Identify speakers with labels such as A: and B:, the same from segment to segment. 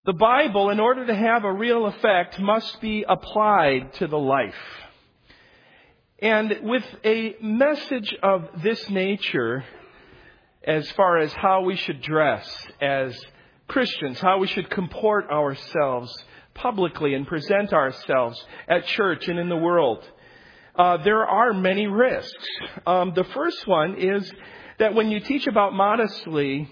A: The Bible, in order to have a real effect, must be applied to the life. And with a message of this nature, as far as how we should dress as Christians, how we should comport ourselves publicly and present ourselves at church and in the world, there are many risks. The first one is that when you teach about modesty,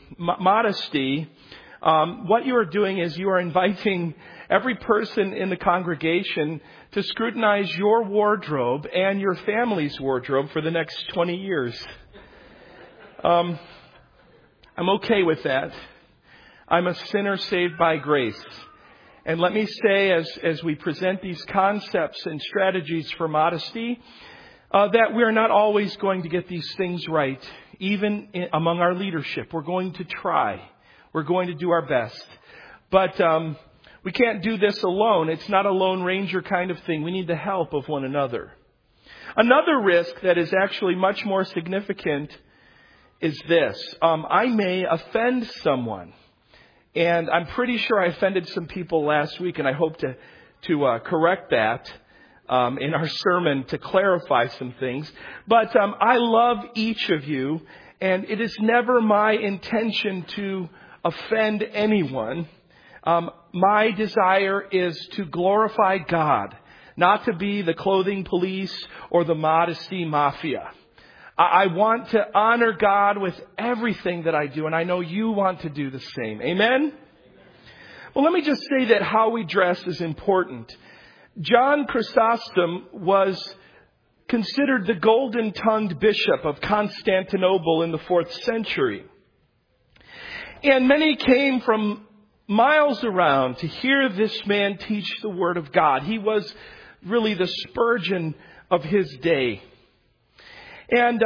A: what you are doing is you are inviting every person in the congregation to scrutinize your wardrobe and your family's wardrobe for the next 20 years. I'm okay with that. I'm a sinner saved by grace. And let me say, as we present these concepts and strategies for modesty, that we are not always going to get these things right, even among our leadership. We're going to try. We're going to do our best. But we can't do this alone. It's not a Lone Ranger kind of thing. We need the help of one another. Another risk that is actually much more significant is this. I may offend someone. And I'm pretty sure I offended some people last week, and I hope to correct that in our sermon to clarify some things. But I love each of you, and it is never my intention to offend anyone. My desire is to glorify God, not to be the clothing police or the modesty mafia. I want to honor God with everything that I do, and I know you want to do the same. Amen? Well, let me just say that how we dress is important. John Chrysostom was considered the golden-tongued bishop of Constantinople in the 4th century. And many came from miles around to hear this man teach the Word of God. He was really the Spurgeon of his day. And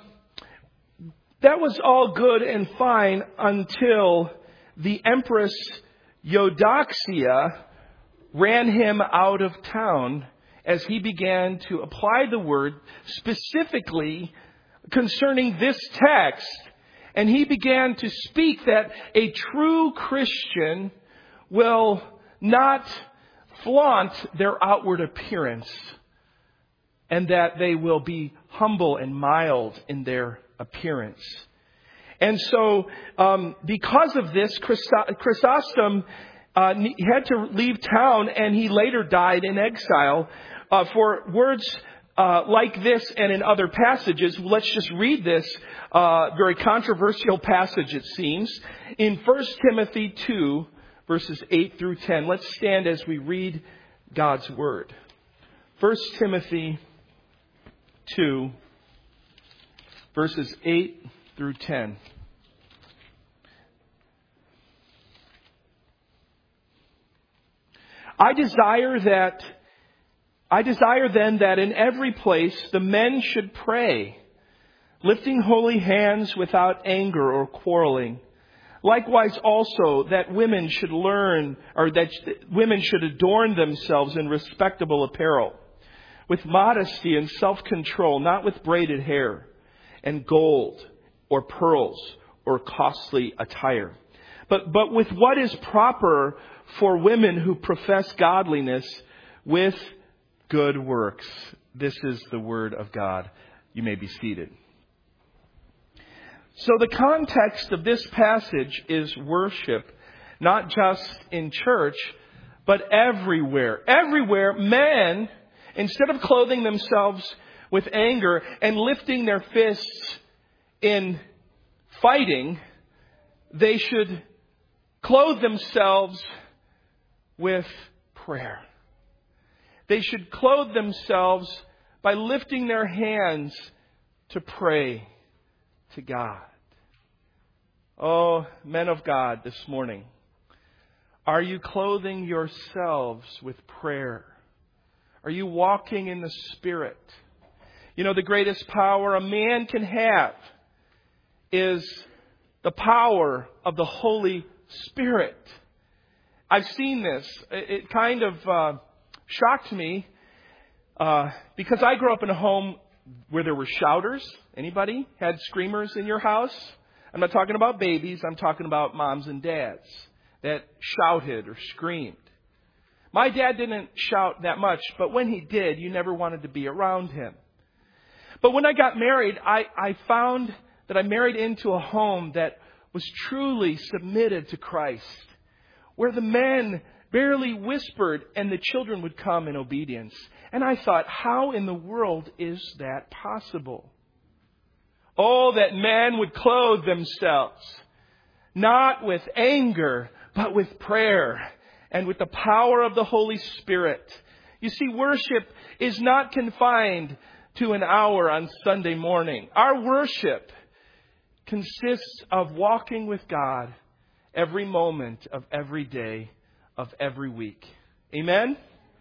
A: that was all good and fine until the Empress Eudoxia ran him out of town as he began to apply the Word specifically concerning this text. And he began to speak that a true Christian will not flaunt their outward appearance, and that they will be humble and mild in their appearance. And so, because of this, Chrysostom had to leave town, and he later died in exile for words like this and in other passages. Let's just read this very controversial passage, it seems, in 1 Timothy 2, verses 8 through 10. Let's stand as we read God's Word. 1 Timothy 2, verses 8 through 10. I desire then that in every place the men should pray, lifting holy hands without anger or quarreling. Likewise also that women should learn, or that women should adorn themselves in respectable apparel, with modesty and self-control, not with braided hair and gold or pearls or costly attire, but with what is proper for women who profess godliness with good works. This is the Word of God. You may be seated. So the context of this passage is worship, not just in church, but everywhere. Everywhere, men, instead of clothing themselves with anger and lifting their fists in fighting, they should clothe themselves with prayer. They should clothe themselves by lifting their hands to pray to God. Oh, men of God, this morning, are you clothing yourselves with prayer? Are you walking in the Spirit? You know, the greatest power a man can have is the power of the Holy Spirit. I've seen this. It kind of shocked me because I grew up in a home where there were shouters. Anybody had screamers in your house? I'm not talking about babies. I'm talking about moms and dads. that shouted or screamed. My dad didn't shout that much, but when he did, you never wanted to be around him. But when I got married, I found that I married into a home that was truly submitted to Christ, where the men barely whispered and the children would come in obedience. And I thought, how in the world is that possible? Oh, that men would clothe themselves, not with anger, but with prayer and with the power of the Holy Spirit. You see, worship is not confined to an hour on Sunday morning. Our worship consists of walking with God every moment of every day of every week. Amen?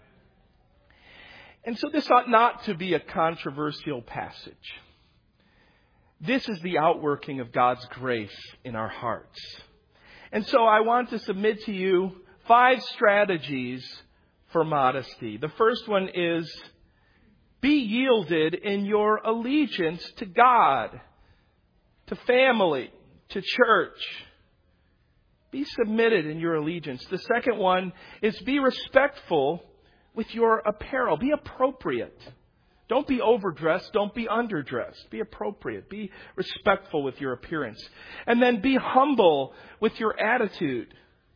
A: And so this ought not to be a controversial passage. This is the outworking of God's grace in our hearts. And so I want to submit to you 5 strategies for modesty. The first one is, be yielded in your allegiance to God, to family, to church. Be submitted in your allegiance. The second one is, be respectful with your apparel. Be appropriate. Don't be overdressed. Don't be underdressed. Be appropriate. Be respectful with your appearance. And then be humble with your attitude.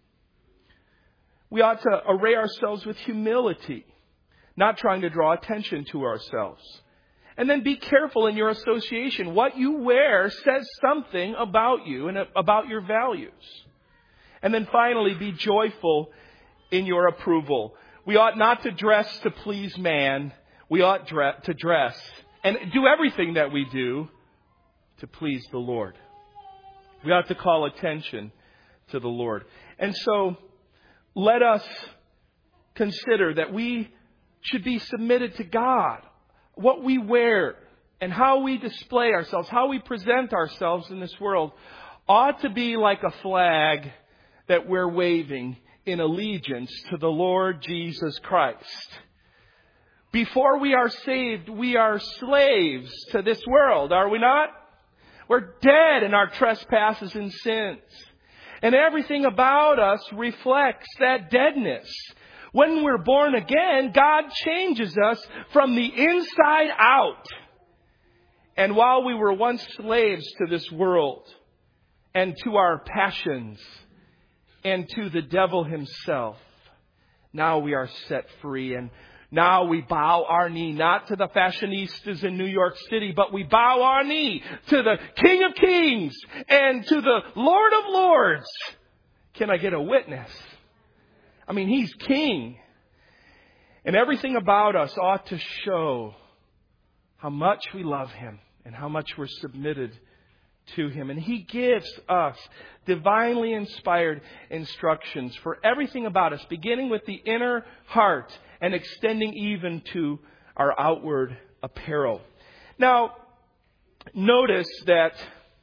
A: We ought to array ourselves with humility, not trying to draw attention to ourselves. And then be careful in your association. What you wear says something about you and about your values. And then finally, be joyful in your approval. We ought not to dress to please man. We ought to dress and do everything that we do to please the Lord. We ought to call attention to the Lord. And so let us consider that we should be submitted to God. What we wear and how we display ourselves, how we present ourselves in this world ought to be like a flag that we're waving in allegiance to the Lord Jesus Christ. Before we are saved, we are slaves to this world, are we not? We're dead in our trespasses and sins. And everything about us reflects that deadness. When we're born again, God changes us from the inside out. And while we were once slaves to this world and to our passions and to the devil himself, now we are set free. And now we bow our knee, not to the fashionistas in New York City, but we bow our knee to the King of Kings and to the Lord of Lords. Can I get a witness? I mean, He's King. And everything about us ought to show how much we love Him and how much we're submitted to Him. And He gives us divinely inspired instructions for everything about us, beginning with the inner heart and extending even to our outward apparel. Now, notice that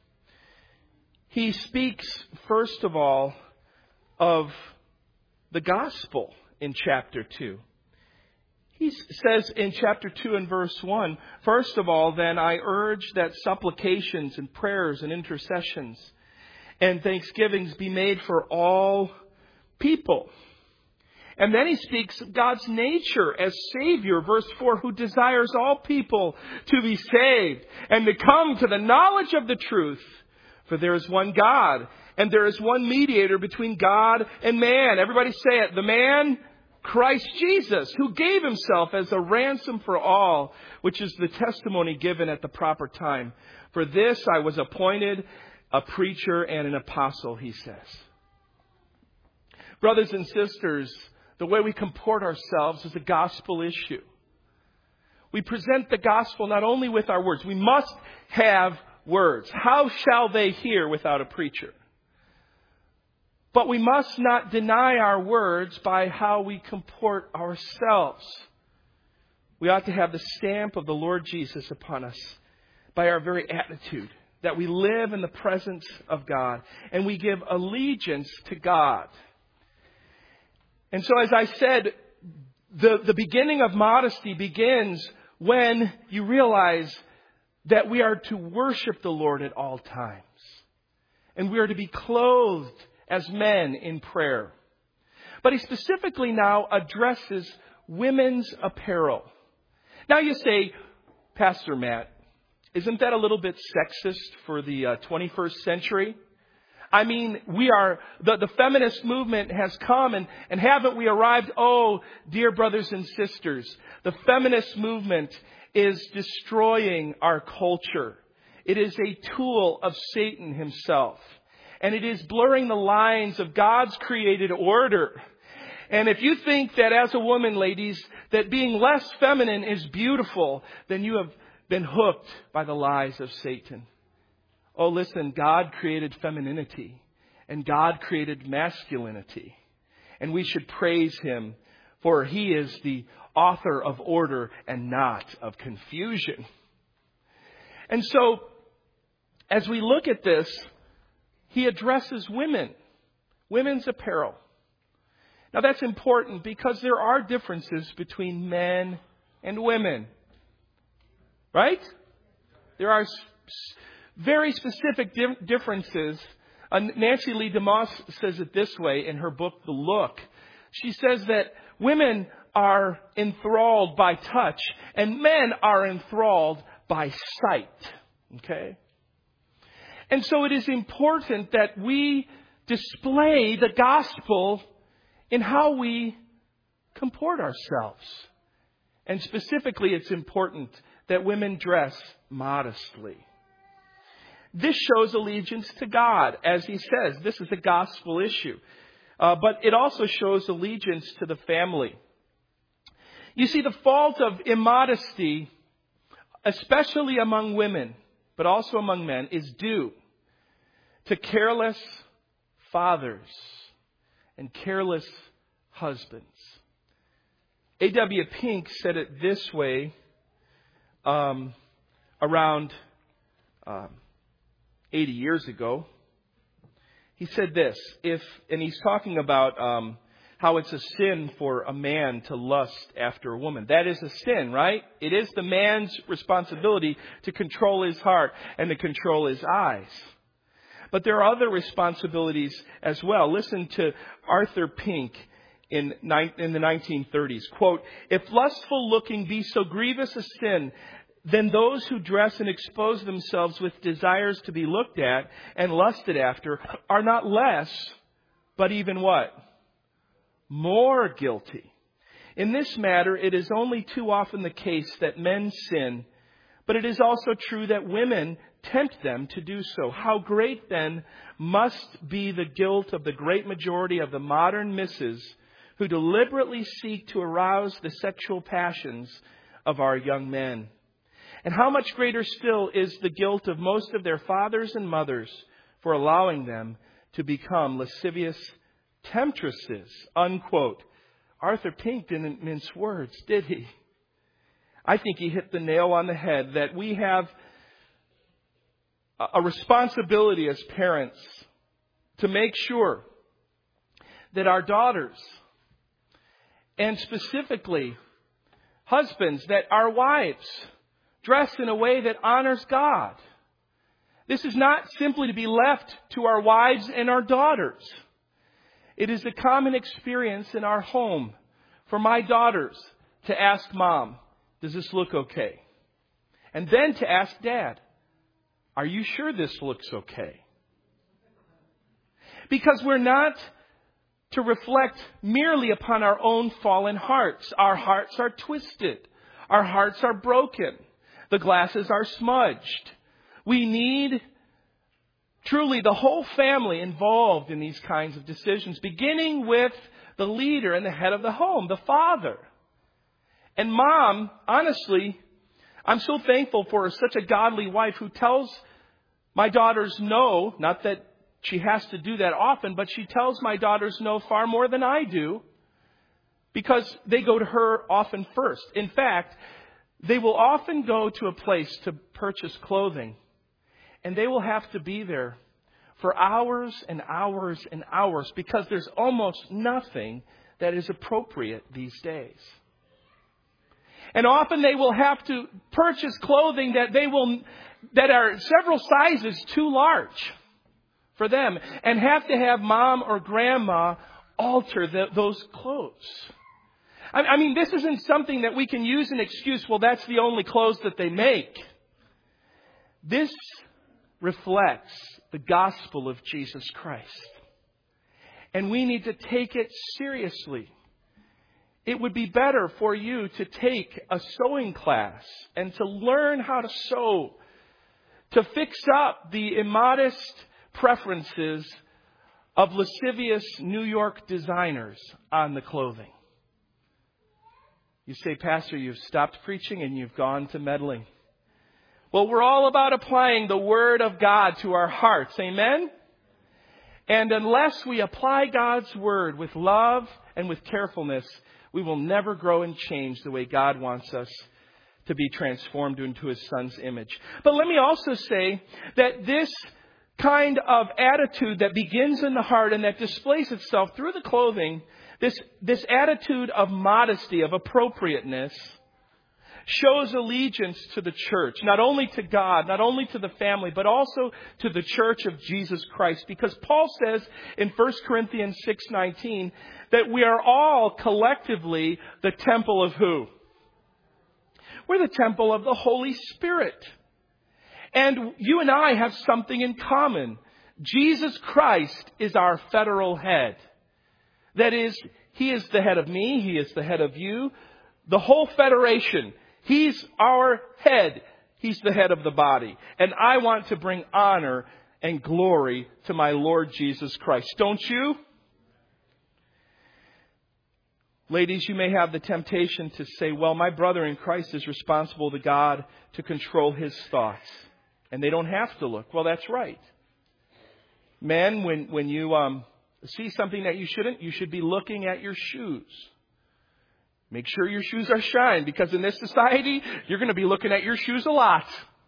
A: He speaks, first of all, of the gospel in chapter 2. He says in chapter 2 and verse 1, first of all, then I urge that supplications and prayers and intercessions and thanksgivings be made for all people. And then he speaks of God's nature as Savior, verse 4, who desires all people to be saved and to come to the knowledge of the truth. For there is one God, and there is one mediator between God and man. Everybody say it. The man, Christ Jesus, who gave Himself as a ransom for all, which is the testimony given at the proper time. For this I was appointed a preacher and an apostle, he says. Brothers and sisters, the way we comport ourselves is a gospel issue. We present the gospel not only with our words. We must have words. How shall they hear without a preacher? But we must not deny our words by how we comport ourselves. We ought to have the stamp of the Lord Jesus upon us by our very attitude, that we live in the presence of God and we give allegiance to God. And so, as I said, the beginning of modesty begins when you realize that we are to worship the Lord at all times. And we are to be clothed as men in prayer. But he specifically now addresses women's apparel. Now you say, Pastor Matt, isn't that a little bit sexist for the 21st century? I mean, the feminist movement has come and haven't we arrived? Oh, dear brothers and sisters, the feminist movement is destroying our culture. It is a tool of Satan himself. And it is blurring the lines of God's created order. And if you think that as a woman, ladies, that being less feminine is beautiful, then you have been hooked by the lies of Satan. Oh, listen, God created femininity and God created masculinity. And we should praise Him, for He is the author of order and not of confusion. And so, as we look at this, He addresses women's apparel. Now that's important because there are differences between men and women. Right? There are very specific differences. Nancy Lee DeMoss says it this way in her book, The Look. She says that women are enthralled by touch and men are enthralled by sight. Okay? And so it is important that we display the gospel in how we comport ourselves. And specifically, it's important that women dress modestly. This shows allegiance to God. As he says, this is a gospel issue. But it also shows allegiance to the family. You see, the fault of immodesty, especially among women, but also among men, is due to careless fathers and careless husbands. A.W. Pink said it this way around 80 years ago. He said this, and he's talking about how it's a sin for a man to lust after a woman. That is a sin, right? It is the man's responsibility to control his heart and to control his eyes. But there are other responsibilities as well. Listen to Arthur Pink in the 1930s. Quote, "If lustful looking be so grievous a sin, then those who dress and expose themselves with desires to be looked at and lusted after are not less, but even what? More guilty. In this matter, it is only too often the case that men sin, but it is also true that women tempt them to do so. How great, then, must be the guilt of the great majority of the modern misses who deliberately seek to arouse the sexual passions of our young men. And how much greater still is the guilt of most of their fathers and mothers for allowing them to become lascivious temptresses," unquote. Arthur Pink didn't mince words, did he? I think he hit the nail on the head that we have a responsibility as parents to make sure that our daughters, and specifically husbands, that our wives dress in a way that honors God. This is not simply to be left to our wives and our daughters. It is a common experience in our home for my daughters to ask Mom, "Does this look okay?" And then to ask Dad, "Are you sure this looks okay?" Because we're not to reflect merely upon our own fallen hearts. Our hearts are twisted. Our hearts are broken. The glasses are smudged. We need truly the whole family involved in these kinds of decisions, beginning with the leader and the head of the home, the father. And Mom, honestly, I'm so thankful for such a godly wife who tells my daughters no, not that she has to do that often, but she tells my daughters no far more than I do because they go to her often first. In fact, they will often go to a place to purchase clothing, and they will have to be there for hours and hours and hours because there's almost nothing that is appropriate these days. And often they will have to purchase clothing that are several sizes too large for them and have to have mom or grandma alter those clothes. I mean, this isn't something that we can use an excuse, well, that's the only clothes that they make. This reflects the gospel of Jesus Christ. And we need to take it seriously. It would be better for you to take a sewing class and to learn how to sew, to fix up the immodest preferences of lascivious New York designers on the clothing. You say, Pastor, you've stopped preaching and you've gone to meddling. Well, we're all about applying the Word of God to our hearts. Amen? And unless we apply God's Word with love and with carefulness, we will never grow and change the way God wants us to be transformed into His Son's image. But let me also say that this kind of attitude that begins in the heart and that displays itself through the clothing, this attitude of modesty, of appropriateness, shows allegiance to the church, not only to God, not only to the family, but also to the church of Jesus Christ. Because Paul says in 1 Corinthians 6:19 that we are all collectively the temple of who? We're the temple of the Holy Spirit. And you and I have something in common. Jesus Christ is our federal head. That is, He is the head of me. He is the head of you. The whole federation. He's our head. He's the head of the body. And I want to bring honor and glory to my Lord Jesus Christ. Don't you? Ladies, you may have the temptation to say, well, my brother in Christ is responsible to God to control his thoughts. And they don't have to look. Well, that's right. Men, when you see something that you shouldn't, you should be looking at your shoes. Make sure your shoes are shined, because in this society, you're going to be looking at your shoes a lot.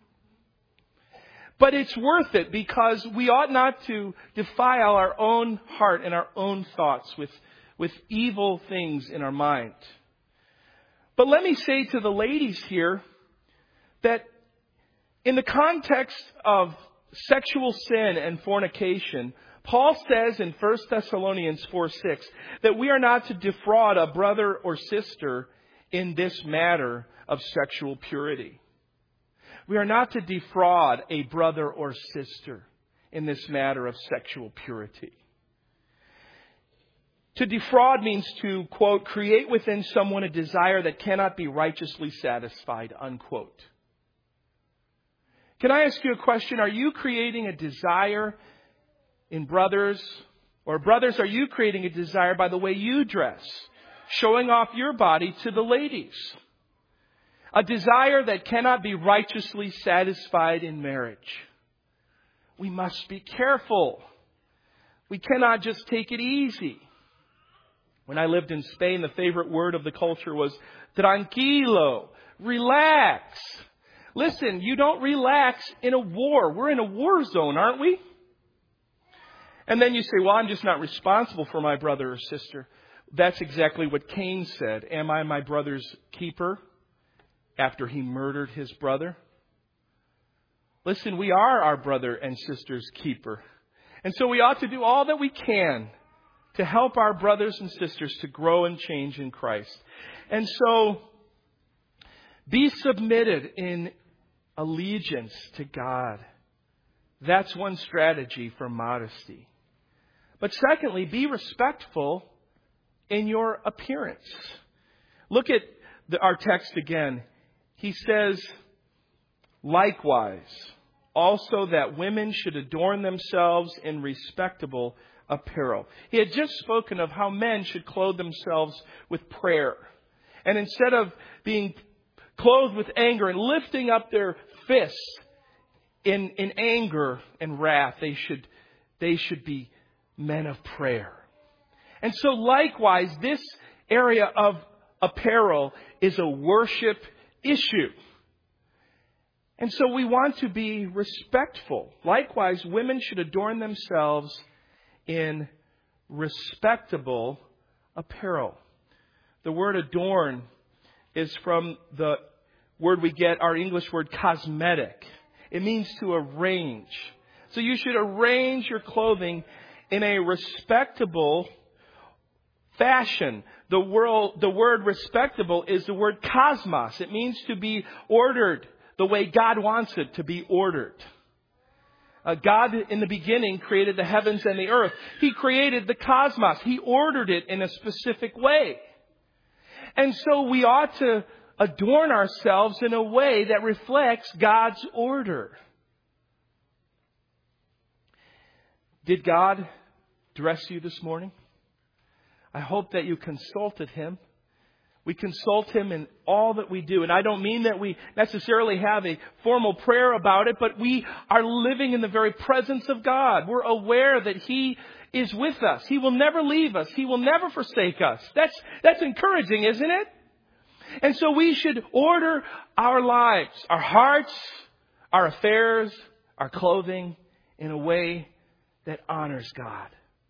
A: But it's worth it, because we ought not to defile our own heart and our own thoughts with evil things in our mind. But let me say to the ladies here that in the context of sexual sin and fornication, Paul says in 1 Thessalonians 4:6 that we are not to defraud a brother or sister in this matter of sexual purity. We are not to defraud a brother or sister in this matter of sexual purity. To defraud means to, quote, create within someone a desire that cannot be righteously satisfied, unquote. Can I ask you a question? Are you creating a desire in brothers? Or brothers, are you creating a desire by the way you dress? Showing off your body to the ladies? A desire that cannot be righteously satisfied in marriage. We must be careful. We cannot just take it easy. When I lived in Spain, the favorite word of the culture was tranquilo, relax. Listen, you don't relax in a war. We're in a war zone, aren't we? And then you say, well, I'm just not responsible for my brother or sister. That's exactly what Cain said. Am I my brother's keeper after he murdered his brother? Listen, we are our brother and sister's keeper. And so we ought to do all that we can to help our brothers and sisters to grow and change in Christ. And so be submitted in allegiance to God. That's one strategy for modesty. But secondly, be respectful in your appearance. Look at our text again. He says, likewise, also that women should adorn themselves in respectable apparel. He had just spoken of how men should clothe themselves with prayer. And instead of being clothed with anger and lifting up their fists in anger and wrath, they should be men of prayer. And so likewise, this area of apparel is a worship issue. And so we want to be respectful. Likewise, women should adorn themselves in respectable apparel. The word adorn is from the word we get our English word cosmetic. It means to arrange. So you should arrange your clothing in a respectable fashion. The word respectable is the word cosmos. It means to be ordered the way God wants it to be ordered. God in the beginning created the heavens and the earth. He created the cosmos. He ordered it in a specific way. And so we ought to adorn ourselves in a way that reflects God's order. Did God dress you this morning? I hope that you consulted Him. We consult Him in all that we do. And I don't mean that we necessarily have a formal prayer about it, but we are living in the very presence of God. We're aware that He is with us. He will never leave us. He will never forsake us. That's encouraging, isn't it? And so we should order our lives, our hearts, our affairs, our clothing in a way that honors God.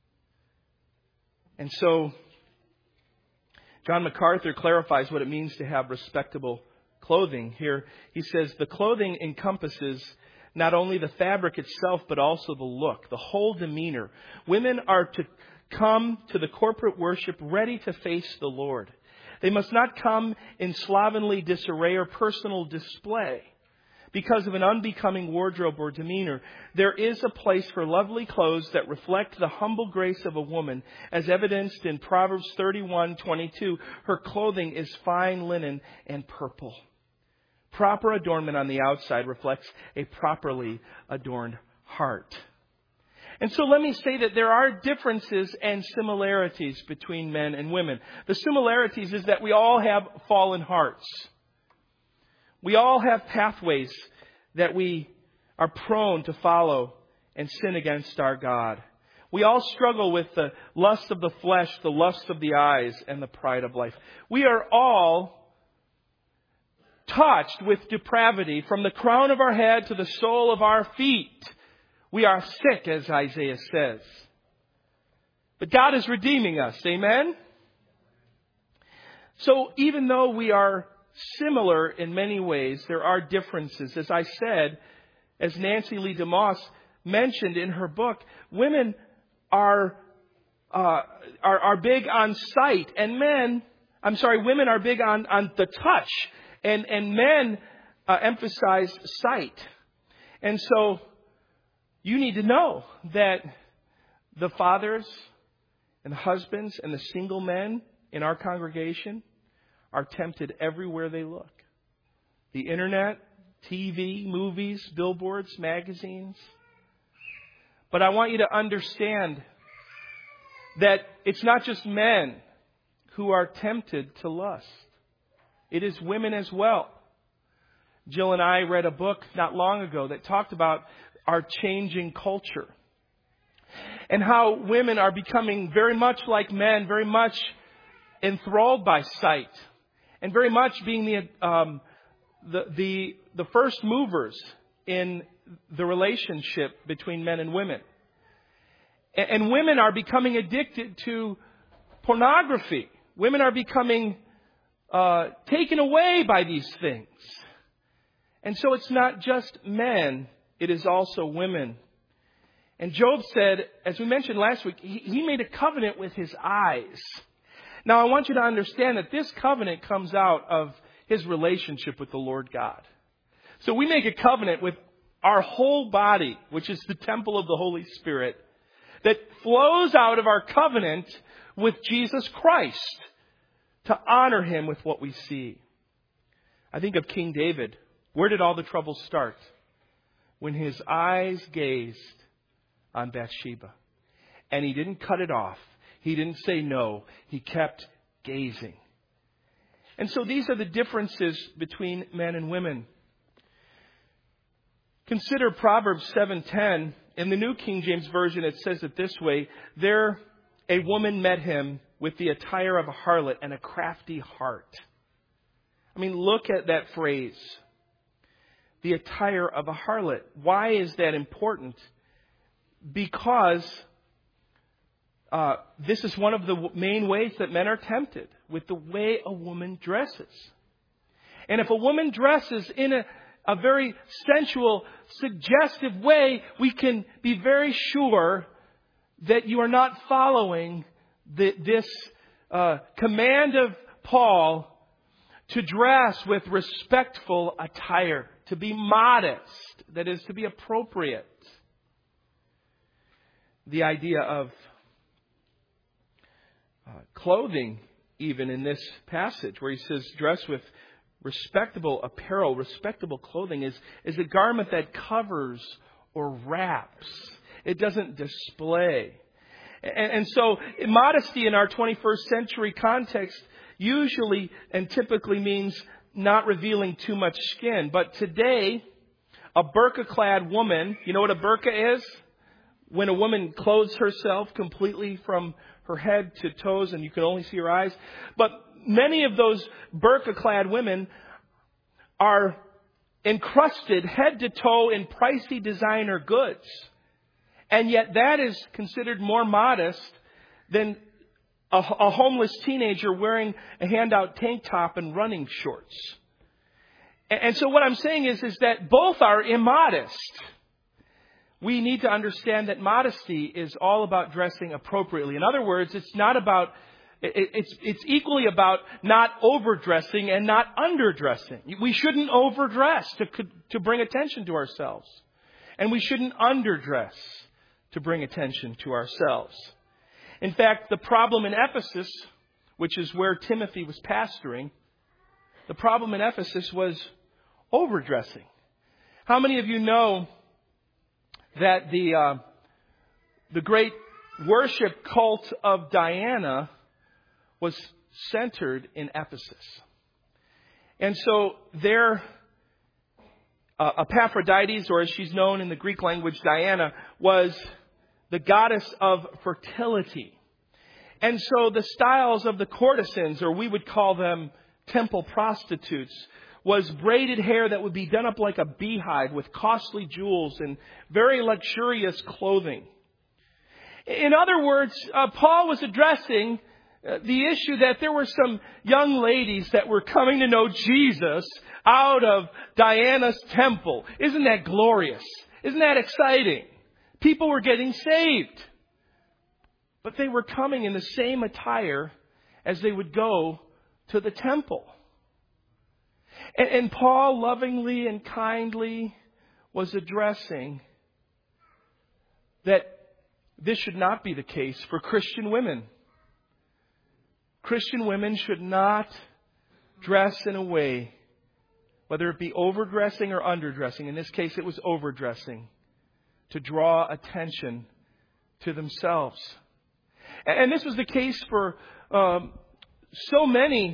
A: And so John MacArthur clarifies what it means to have respectable clothing. Here he says, the clothing encompasses not only the fabric itself, but also the look, the whole demeanor. Women are to come to the corporate worship ready to face the Lord. They must not come in slovenly disarray or personal display because of an unbecoming wardrobe or demeanor. There is a place for lovely clothes that reflect the humble grace of a woman, as evidenced in Proverbs 31:22. Her clothing is fine linen and purple. Proper adornment on the outside reflects a properly adorned heart. And so let me say that there are differences and similarities between men and women. The similarities is that we all have fallen hearts. We all have pathways that we are prone to follow and sin against our God. We all struggle with the lust of the flesh, the lust of the eyes, and the pride of life. We are all touched with depravity from the crown of our head to the sole of our feet. We are sick, as Isaiah says. But God is redeeming us. Amen? So even though we are similar in many ways, there are differences. As I said, as Nancy Lee DeMoss mentioned in her book, women are big on sight, and women are big on the touch, and men emphasize sight. And so you need to know that the fathers and the husbands and the single men in our congregation are tempted everywhere they look. The internet, TV, movies, billboards, magazines. But I want you to understand that it's not just men who are tempted to lust. It is women as well. Jill and I read a book not long ago that talked about our changing culture and how women are becoming very much like men, very much enthralled by sight, and very much being the first movers in the relationship between men and women. And women are becoming addicted to pornography. Women are becoming taken away by these things. And so it's not just men, it is also women. And Job said, as we mentioned last week, he made a covenant with his eyes. Now, I want you to understand that this covenant comes out of his relationship with the Lord God. So we make a covenant with our whole body, which is the temple of the Holy Spirit, that flows out of our covenant with Jesus Christ to honor Him with what we see. I think of King David. Where did all the trouble start? When his eyes gazed on Bathsheba. And he didn't cut it off. He didn't say no. He kept gazing. And so these are the differences between men and women. Consider Proverbs 7:10. In the New King James Version, it says it this way: there a woman met him with the attire of a harlot and a crafty heart. I mean, look at that phrase. The attire of a harlot. Why is that important? Because this is one of the main ways that men are tempted, with the way a woman dresses. And if a woman dresses in a very sensual, suggestive way, we can be very sure that you are not following this command of Paul to dress with respectful attire, to be modest, that is, to be appropriate. The idea of clothing, even in this passage, where he says, dress with respectable apparel, respectable clothing, is a garment that covers or wraps. It doesn't display. And so modesty in our 21st century context usually and typically means not revealing too much skin. But today, a burqa-clad woman, you know what a burqa is? When a woman clothes herself completely from her head to toes and you can only see her eyes. But many of those burqa-clad women are encrusted head to toe in pricey designer goods. And yet that is considered more modest than a homeless teenager wearing a handout tank top and running shorts. And so what I'm saying is that both are immodest. We need to understand that modesty is all about dressing appropriately. In other words, it's equally about not overdressing and not underdressing. We shouldn't overdress to bring attention to ourselves. And we shouldn't underdress to bring attention to ourselves. In fact, the problem in Ephesus, which is where Timothy was pastoring, the problem in Ephesus was overdressing. How many of you know that the great worship cult of Diana was centered in Ephesus? And so there, Epaphroditus, or as she's known in the Greek language, Diana, was the goddess of fertility. And so the styles of the courtesans, or we would call them temple prostitutes, was braided hair that would be done up like a beehive with costly jewels and very luxurious clothing. In other words, Paul was addressing the issue that there were some young ladies that were coming to know Jesus out of Diana's temple. Isn't that glorious? Isn't that exciting? People were getting saved. But they were coming in the same attire as they would go to the temple. And Paul lovingly and kindly was addressing that this should not be the case for Christian women. Christian women should not dress in a way, whether it be overdressing or underdressing. In this case, it was overdressing, to draw attention to themselves. And this was the case for so many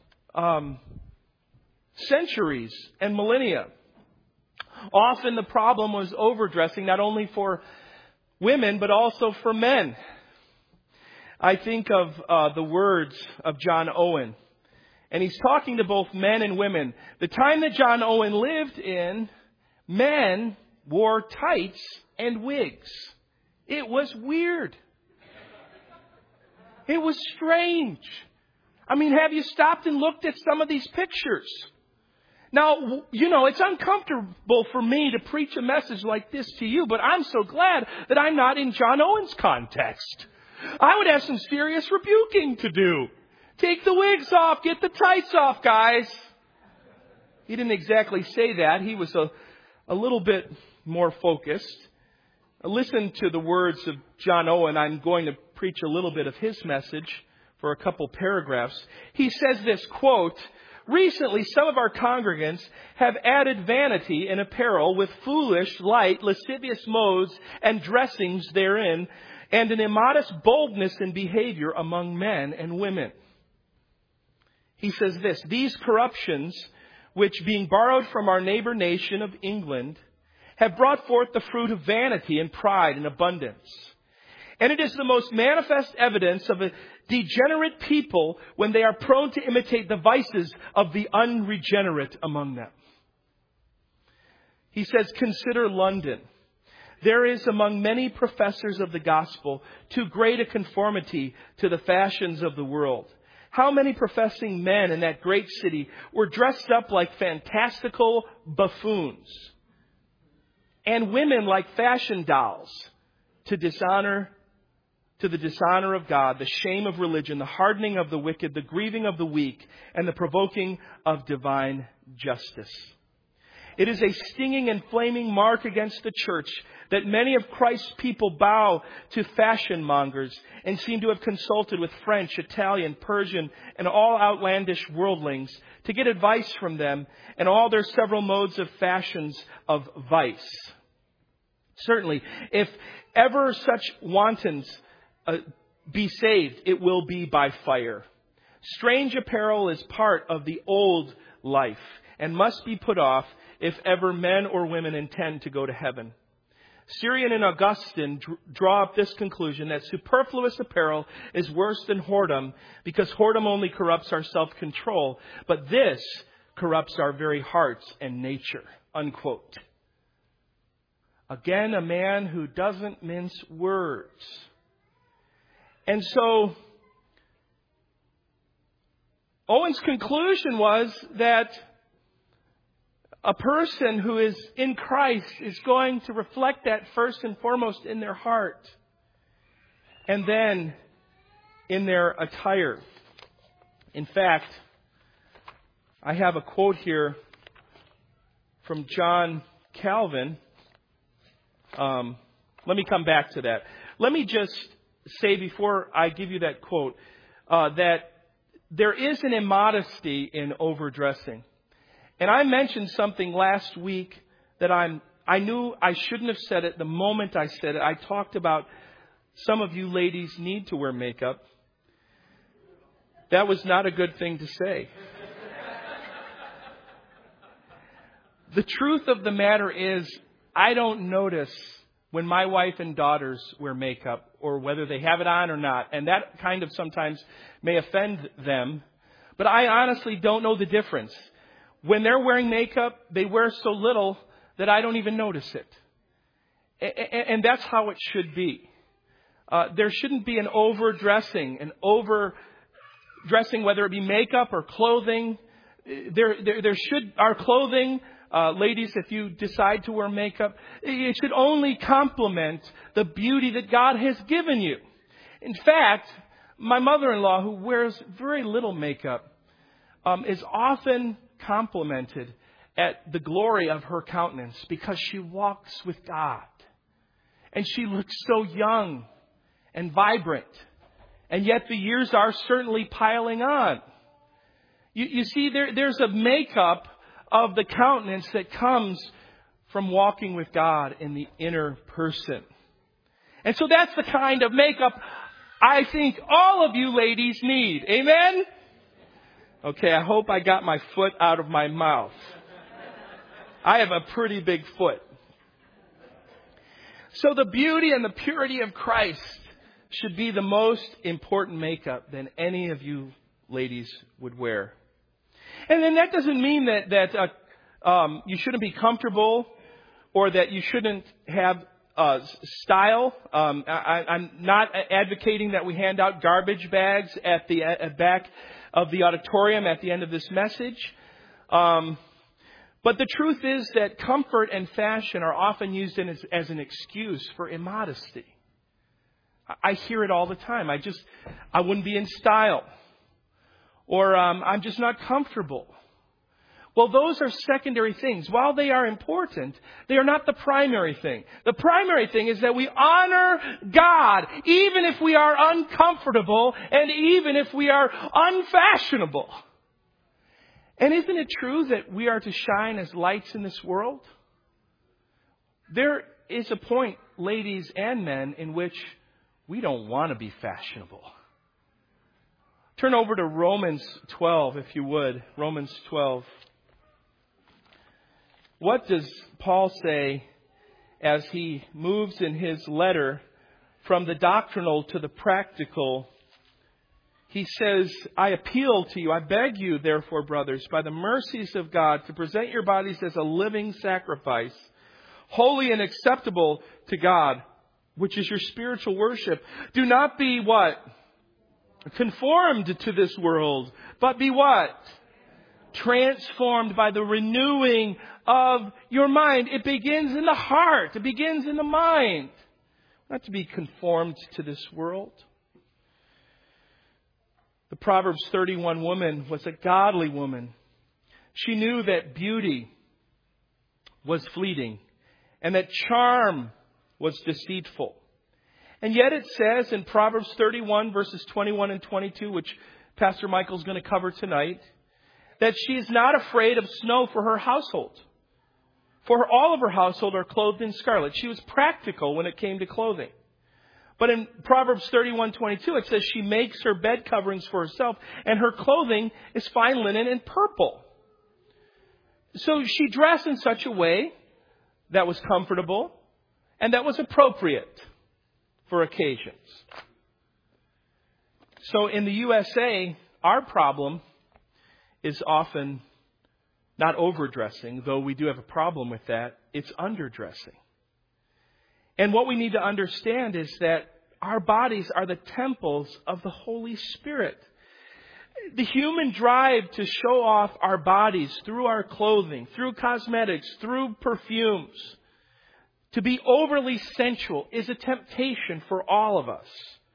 A: centuries and millennia. Often the problem was overdressing, not only for women, but also for men. I think of the words of John Owen. And he's talking to both men and women. The time that John Owen lived in, men wore tights and wigs. It was weird. It was strange. I mean, have you stopped and looked at some of these pictures? Now, you know, it's uncomfortable for me to preach a message like this to you, but I'm so glad that I'm not in John Owen's context. I would have some serious rebuking to do. Take the wigs off. Get the tights off, guys. He didn't exactly say that. He was a little bit more focused. Listen to the words of John Owen. I'm going to preach a little bit of his message for a couple paragraphs. He says this, quote, "Recently, some of our congregants have added vanity in apparel with foolish, light, lascivious modes and dressings therein, and an immodest boldness in behavior among men and women." He says this, "These corruptions, which being borrowed from our neighbor nation of England, have brought forth the fruit of vanity and pride and abundance. And it is the most manifest evidence of a degenerate people when they are prone to imitate the vices of the unregenerate among them." He says, "Consider London. There is among many professors of the gospel too great a conformity to the fashions of the world. How many professing men in that great city were dressed up like fantastical buffoons, and women like fashion dolls, to the dishonor of God, the shame of religion, the hardening of the wicked, the grieving of the weak, and the provoking of divine justice. It is a stinging and flaming mark against the church that many of Christ's people bow to fashion mongers and seem to have consulted with French, Italian, Persian, and all outlandish worldlings to get advice from them and all their several modes of fashions of vice. Certainly, if ever such wantons be saved, it will be by fire. Strange apparel is part of the old life and must be put off if ever men or women intend to go to heaven. Syrian and Augustine draw up this conclusion, that superfluous apparel is worse than whoredom, because whoredom only corrupts our self-control, but this corrupts our very hearts and nature. Unquote. Again, a man who doesn't mince words. And so, Owen's conclusion was that a person who is in Christ is going to reflect that first and foremost in their heart, and then in their attire. In fact, I have a quote here from John Calvin. Let me come back to that. Let me just say before I give you that quote that there is an immodesty in overdressing. And I mentioned something last week that I knew I shouldn't have said it the moment I said it. I talked about some of you ladies need to wear makeup. That was not a good thing to say. The truth of the matter is, I don't notice when my wife and daughters wear makeup or whether they have it on or not. And that kind of sometimes may offend them. But I honestly don't know the difference. When they're wearing makeup, they wear so little that I don't even notice it. And that's how it should be. There shouldn't be an overdressing, whether it be makeup or clothing. Our clothing, ladies, if you decide to wear makeup, it should only complement the beauty that God has given you. In fact, my mother-in-law, who wears very little makeup, is often complimented at the glory of her countenance because she walks with God. And she looks so young and vibrant. And yet the years are certainly piling on. You see, there's a makeup of the countenance that comes from walking with God in the inner person. And so that's the kind of makeup I think all of you ladies need. Amen? Okay, I hope I got my foot out of my mouth. I have a pretty big foot. So the beauty and the purity of Christ should be the most important makeup that any of you ladies would wear. And then that doesn't mean that you shouldn't be comfortable or that you shouldn't have style. I'm not advocating that we hand out garbage bags at the back of the auditorium at the end of this message. But the truth is that comfort and fashion are often used as an excuse for immodesty. I hear it all the time. I wouldn't be in style. Or I'm just not comfortable. Well, those are secondary things. While they are important, they are not the primary thing. The primary thing is that we honor God, even if we are uncomfortable and even if we are unfashionable. And isn't it true that we are to shine as lights in this world? There is a point, ladies and men, in which we don't want to be fashionable. Turn over to Romans 12, if you would. Romans 12. What does Paul say as he moves in his letter from the doctrinal to the practical? He says, I appeal to you, I beg you, therefore, brothers, by the mercies of God, to present your bodies as a living sacrifice, holy and acceptable to God, which is your spiritual worship. Do not be what? conformed to this world, but be what? Transformed by the renewing of your mind. It begins in the heart. It begins in the mind. Not to be conformed to this world. The Proverbs 31 woman was a godly woman. She knew that beauty was fleeting and that charm was deceitful. And yet it says in Proverbs 31 verses 21 and 22, which Pastor Michael's going to cover tonight, that she is not afraid of snow for her household. For all of her household are clothed in scarlet. She was practical when it came to clothing. But in Proverbs 31:22, it says she makes her bed coverings for herself, and her clothing is fine linen and purple. So she dressed in such a way that was comfortable and that was appropriate for occasions. So in the USA, our problem is often not overdressing, though we do have a problem with that. It's underdressing. And what we need to understand is that our bodies are the temples of the Holy Spirit. The human drive to show off our bodies through our clothing, through cosmetics, through perfumes, to be overly sensual is a temptation for all of us.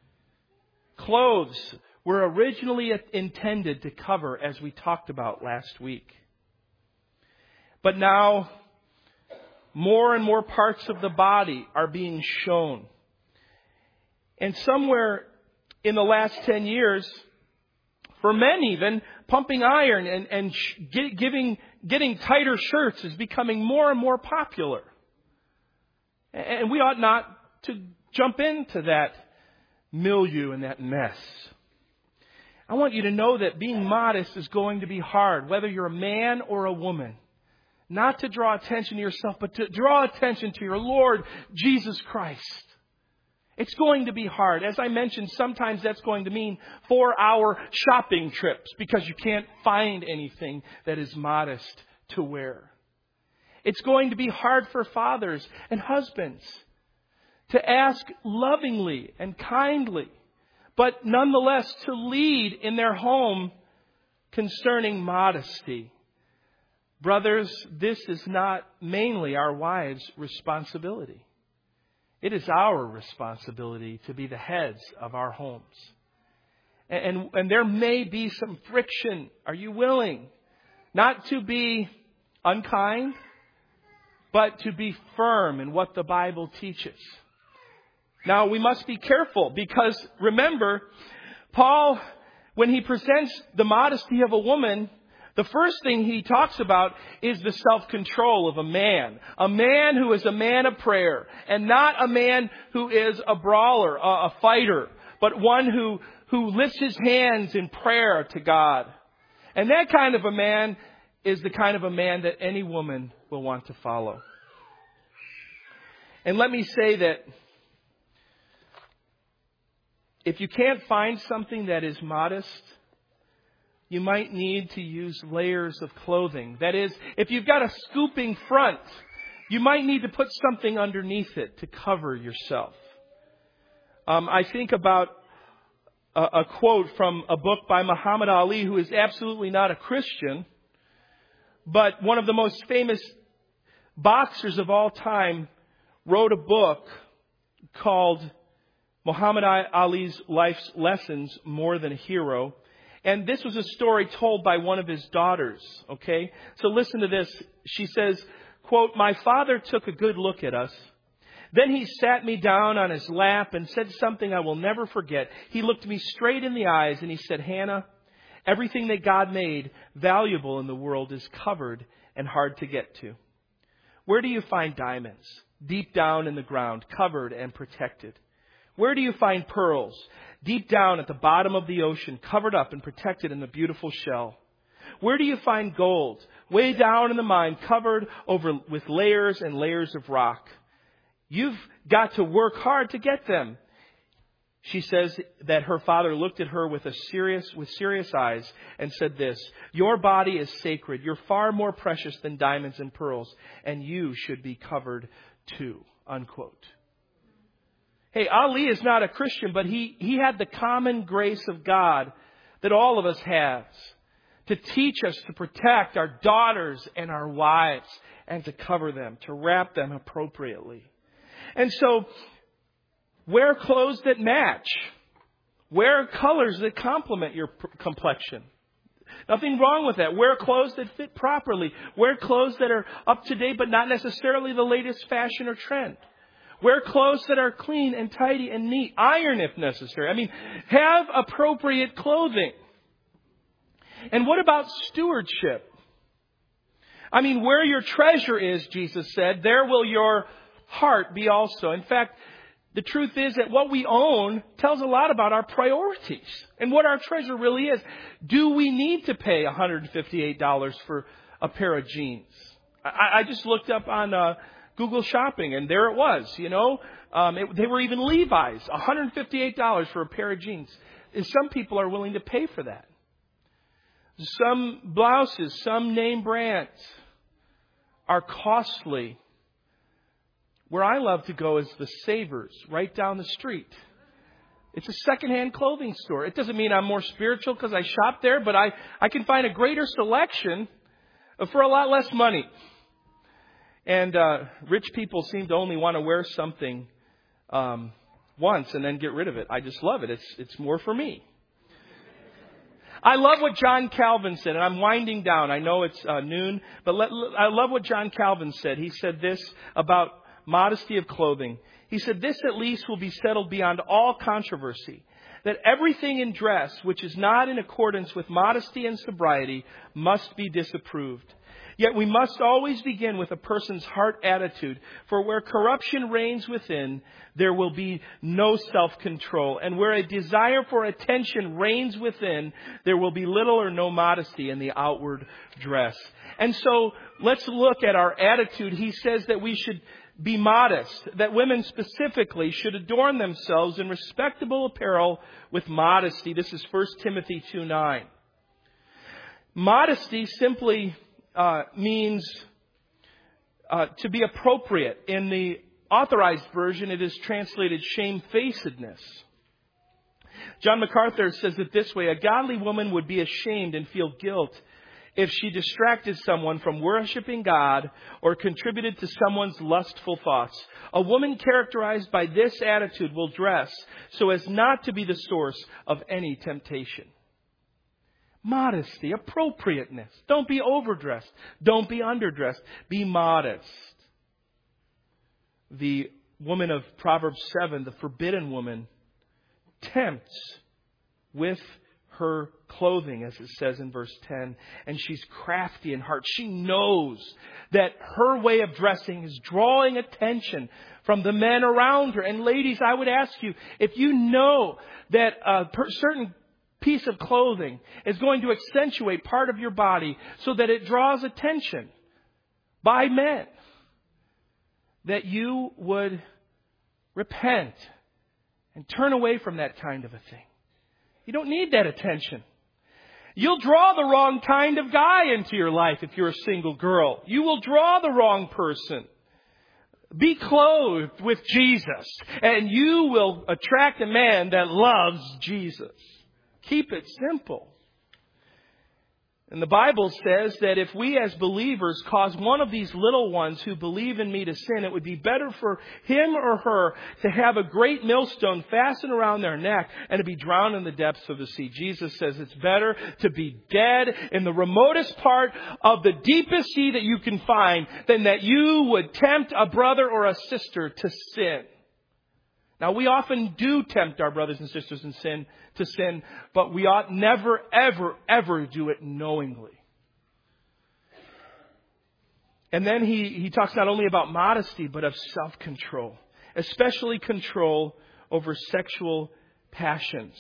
A: Clothes were originally intended to cover, as we talked about last week. But now, more and more parts of the body are being shown. And somewhere in the last 10 years, for men even, pumping iron and getting tighter shirts is becoming more and more popular. And we ought not to jump into that milieu and that mess. I want you to know that being modest is going to be hard, whether you're a man or a woman. Not to draw attention to yourself, but to draw attention to your Lord Jesus Christ. It's going to be hard. As I mentioned, sometimes that's going to mean 4-hour shopping trips because you can't find anything that is modest to wear. It's going to be hard for fathers and husbands to ask lovingly and kindly, but nonetheless to lead in their home concerning modesty. Brothers, this is not mainly our wives' responsibility. It is our responsibility to be the heads of our homes. And there may be some friction. Are you willing not to be unkind, but to be firm in what the Bible teaches? Now, we must be careful because, remember, Paul, when he presents the modesty of a woman, the first thing he talks about is the self-control of a man. A man who is a man of prayer. And not a man who is a brawler, a fighter. But one who lifts his hands in prayer to God. And that kind of a man is the kind of a man that any woman will want to follow. And let me say that if you can't find something that is modest, you might need to use layers of clothing. That is, if you've got a scooping front, you might need to put something underneath it to cover yourself. I think about a quote from a book by Muhammad Ali, who is absolutely not a Christian, but one of the most famous boxers of all time wrote a book called Muhammad Ali's Life's Lessons, More Than a Hero. And this was a story told by one of his daughters, okay? So listen to this. She says, quote, "My father took a good look at us. Then he sat me down on his lap and said something I will never forget. He looked me straight in the eyes and he said, 'Hannah, everything that God made valuable in the world is covered and hard to get to. Where do you find diamonds? Deep down in the ground, covered and protected. Where do you find pearls? Deep down at the bottom of the ocean, covered up and protected in the beautiful shell. Where do you find gold? Way down in the mine, covered over with layers and layers of rock. You've got to work hard to get them.' She says that her father looked at her with serious eyes and said this, 'Your body is sacred. You're far more precious than diamonds and pearls, and you should be covered too.'" Unquote. Hey, Ali is not a Christian, but he had the common grace of God that all of us have to teach us to protect our daughters and our wives and to cover them, to wrap them appropriately. And so, wear clothes that match. Wear colors that complement your complexion. Nothing wrong with that. Wear clothes that fit properly. Wear clothes that are up to date, but not necessarily the latest fashion or trend. Wear clothes that are clean and tidy and neat. Iron if necessary. I mean, have appropriate clothing. And what about stewardship? I mean, where your treasure is, Jesus said, there will your heart be also. In fact, the truth is that what we own tells a lot about our priorities and what our treasure really is. Do we need to pay $158 for a pair of jeans? I just looked up on Google Shopping, and there it was. They were even Levi's, $158 for a pair of jeans. And some people are willing to pay for that. Some blouses, some name brands are costly. Where I love to go is the Savers, right down the street. It's a secondhand clothing store. It doesn't mean I'm more spiritual because I shop there, but I can find a greater selection for a lot less money. And rich people seem to only want to wear something once and then get rid of it. I just love it. It's more for me. I love what John Calvin said, and I'm winding down. I know it's noon, but I love what John Calvin said. He said this about modesty of clothing. He said, this at least will be settled beyond all controversy, that everything in dress which is not in accordance with modesty and sobriety must be disapproved. Yet we must always begin with a person's heart attitude, for where corruption reigns within, there will be no self-control. And where a desire for attention reigns within, there will be little or no modesty in the outward dress. And so let's look at our attitude. He says that we should be modest, that women specifically should adorn themselves in respectable apparel with modesty. This is 1 Timothy 2:9. Modesty simply means to be appropriate. In the Authorized Version, it is translated shamefacedness. John MacArthur says it this way: a godly woman would be ashamed and feel guilt if she distracted someone from worshiping God or contributed to someone's lustful thoughts. A woman characterized by this attitude will dress so as not to be the source of any temptation. Modesty, appropriateness. Don't be overdressed. Don't be underdressed. Be modest. The woman of Proverbs 7, the forbidden woman, tempts with her clothing, as it says in verse 10. And she's crafty in heart. She knows that her way of dressing is drawing attention from the men around her. And ladies, I would ask you, if you know that a certain piece of clothing is going to accentuate part of your body so that it draws attention by men, that you would repent and turn away from that kind of a thing. You don't need that attention. You'll draw the wrong kind of guy into your life if you're a single girl. You will draw the wrong person. Be clothed with Jesus, and you will attract a man that loves Jesus. Keep it simple. And the Bible says that if we as believers cause one of these little ones who believe in me to sin, it would be better for him or her to have a great millstone fastened around their neck and to be drowned in the depths of the sea. Jesus says it's better to be dead in the remotest part of the deepest sea that you can find than that you would tempt a brother or a sister to sin. Now, we often do tempt our brothers and sisters to sin, but we ought never, ever, ever do it knowingly. And then he talks not only about modesty, but of self-control, especially control over sexual passions.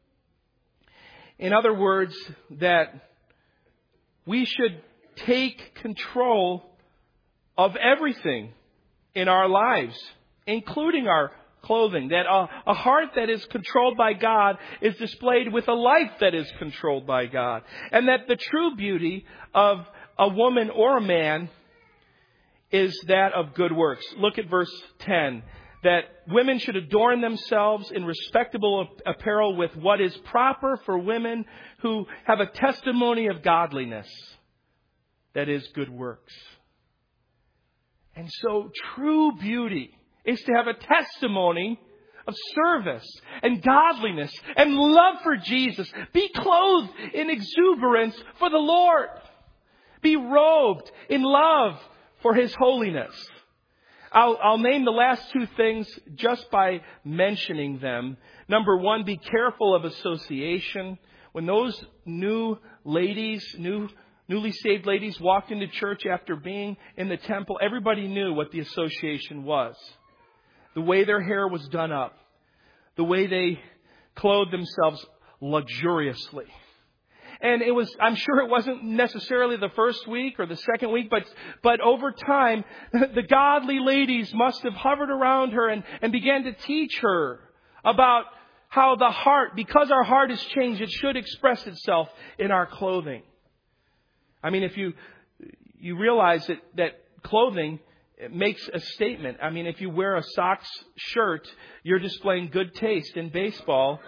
A: In other words, that we should take control of everything in our lives, including our clothing. That a heart that is controlled by God is displayed with a life that is controlled by God. And that the true beauty of a woman or a man is that of good works. Look at verse 10. that women should adorn themselves in respectable apparel with what is proper for women who have a testimony of godliness, that is, good works. And so true beauty is to have a testimony of service and godliness and love for Jesus. Be clothed in exuberance for the Lord. Be robed in love for His holiness. I'll name the last two things just by mentioning them. Number one, be careful of association. When those newly saved ladies walked into church after being in the temple, everybody knew what the association was. The way their hair was done up. The way they clothed themselves luxuriously. And I'm sure it wasn't necessarily the first week or the second week, but over time, the godly ladies must have hovered around her and began to teach her about how the heart, because our heart has changed, it should express itself in our clothing. I mean, if you realize that clothing makes a statement. I mean, if you wear a Sox shirt, you're displaying good taste in baseball.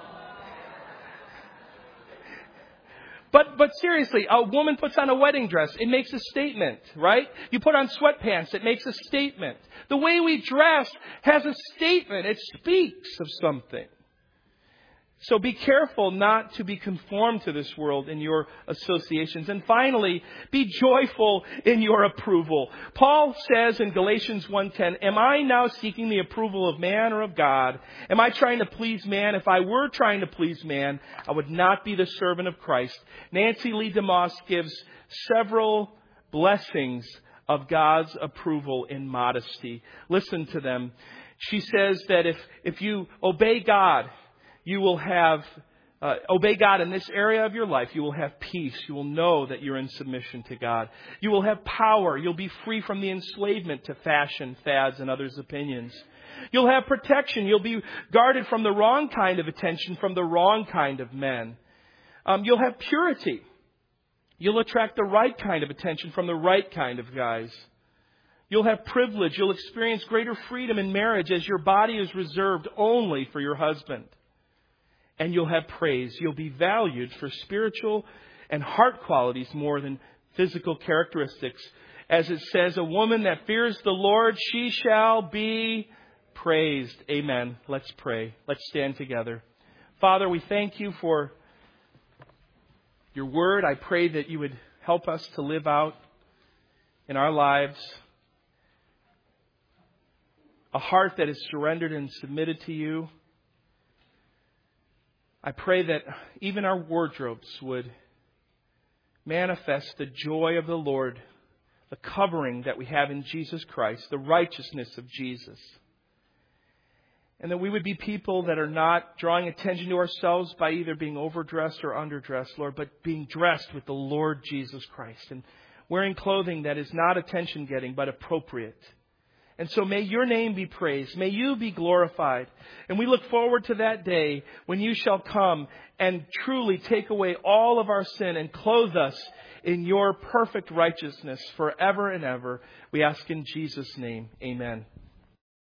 A: But seriously, a woman puts on a wedding dress. It makes a statement, right? You put on sweatpants. It makes a statement. The way we dress has a statement. It speaks of something. So be careful not to be conformed to this world in your associations. And finally, be joyful in your approval. Paul says in Galatians 1:10, am I now seeking the approval of man or of God? Am I trying to please man? If I were trying to please man, I would not be the servant of Christ. Nancy Lee DeMoss gives several blessings of God's approval in modesty. Listen to them. She says that if you obey God, you will have, obey God in this area of your life. You will have peace. You will know that you're in submission to God. You will have power. You'll be free from the enslavement to fashion, fads, and others' opinions. You'll have protection. You'll be guarded from the wrong kind of attention from the wrong kind of men. You'll have purity. You'll attract the right kind of attention from the right kind of guys. You'll have privilege. You'll experience greater freedom in marriage as your body is reserved only for your husband. And you'll have praise. You'll be valued for spiritual and heart qualities more than physical characteristics. As it says, a woman that fears the Lord, she shall be praised. Amen. Let's pray. Let's stand together. Father, we thank you for your word. I pray that you would help us to live out in our lives a heart that is surrendered and submitted to you. I pray that even our wardrobes would manifest the joy of the Lord, the covering that we have in Jesus Christ, the righteousness of Jesus. And that we would be people that are not drawing attention to ourselves by either being overdressed or underdressed, Lord, but being dressed with the Lord Jesus Christ and wearing clothing that is not attention-getting but appropriate. And so may your name be praised. May you be glorified. And we look forward to that day when you shall come and truly take away all of our sin and clothe us in your perfect righteousness forever and ever. We ask in Jesus' name. Amen.